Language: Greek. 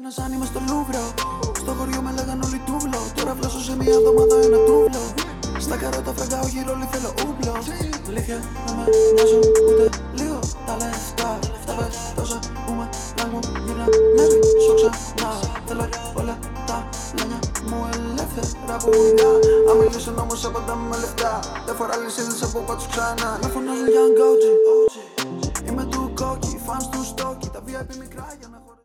Ήμουνα σαν είμαι στο Λούβρο. Στο χωριό με λέγαν όλοι τούβλο. Τώρα βλάσω σε μια εβδομάδα ένα τούβλο. Στα καρότα φραγκάω γύρω θέλω ούμπλο. Αλήθεια να με νοιάζουν ούτε λίγο τα λεφτά. Τα πες τόσα που με λάγουν γύρνα νεύει σου ξανά. Θέλω όλα τα λένια μου ελεύθερα πουλιά. Αν μιλήσουν όμως απαντά με λεφτά. Δεν φορά λυσίδες από πάτσου ξανά. Με φωνάζουν Young OG. Είμαι του κόκκι, φανς του στόκι. Τα VIP μικρά για να χωρέσουν.